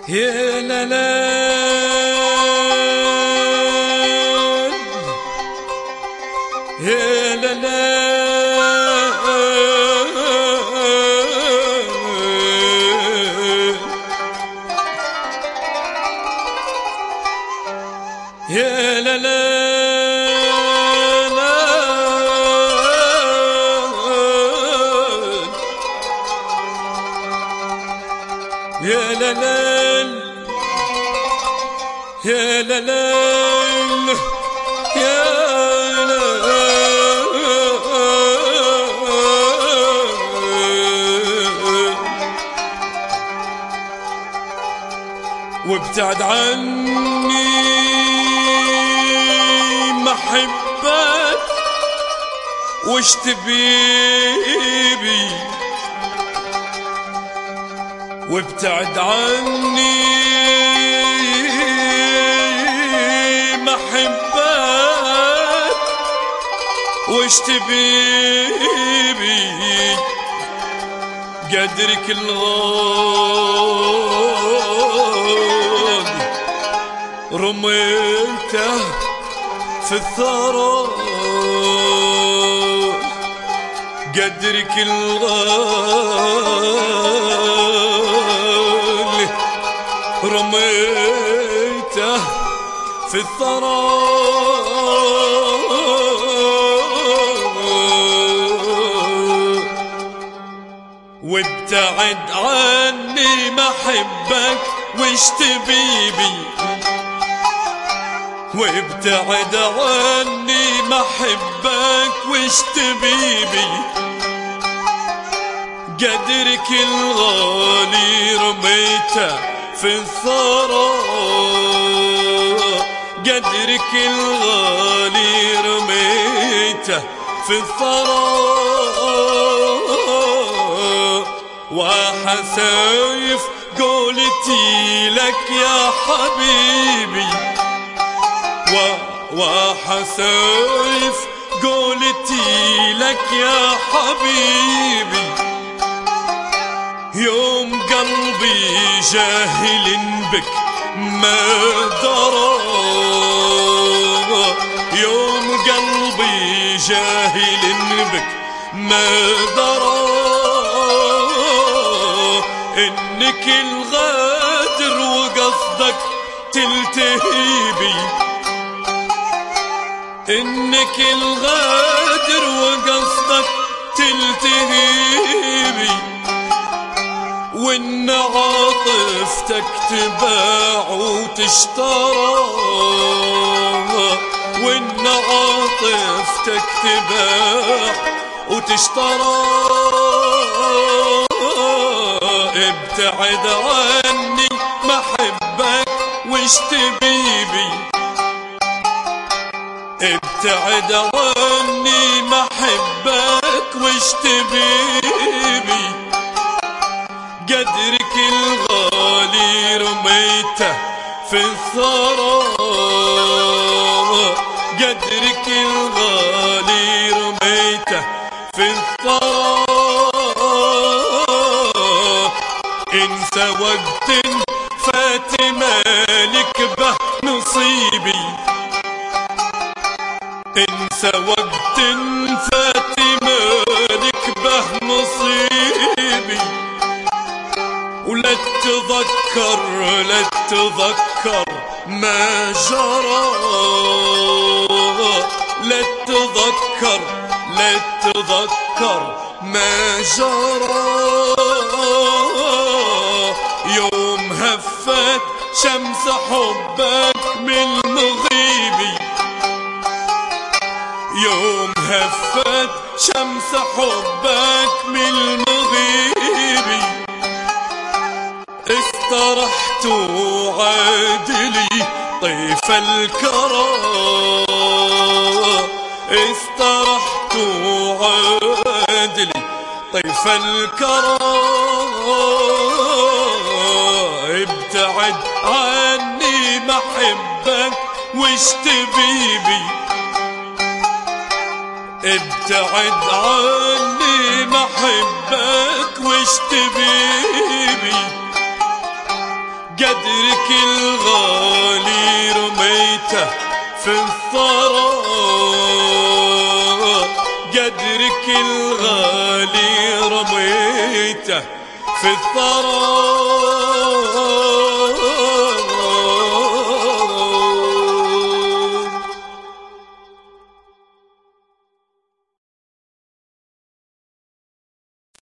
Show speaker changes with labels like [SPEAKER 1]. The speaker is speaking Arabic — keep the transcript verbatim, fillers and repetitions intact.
[SPEAKER 1] يا لا لا يا لا لا يا لا لا يا لا لا يا لا لا يا لا وابتعد عني محبك وش تبيبي وابتعد عني محبك وش تبيبي قدرك الغالي رميته في الثرى قدرك الغالي رميته في الثرى وابتعد عني محبك وش تبيبي وابتعد عني محبك وش تبيبي قدرك الغالي رميته في الثرى قدرك الغالي رميته في الثرى وحسايف قولتي لك يا حبيبي وحسايف قولتي لك يا حبيبي يوم قلبي جاهل بك ما درى يوم قلبي جاهل بك ما درى انك الغادر وقصدك تلتهيبي انك الغادر وقصدك تلتهيبي وان عاطفتك تباع وتشترى وان عاطفتك تباع وتشترى ابتعد عني محبك وش تبيبي ابتعد عني محبك وش تبيبي قدرك الغالي رميته في الثرى قدرك الغالي رميته في الثرى انسى وقت فات مالك به نصيبي انسى وقت فات مالك به نصيبي ولا تذكر لا تذكر ما جرى لا تذكر لا تذكر ما جرى يوم هفت شمس حبك من مغيبي يوم هفت شمس حبك من مغيبي استرحت عادلي طيف الكرى استرحت عادلي طيف الكرى ابتعد عني محبك وش تبيبي ابتعد عني محبك وش تبيبي قدرك الغالي رميته في الثرى، قدرك الغالي رميته في الثرى.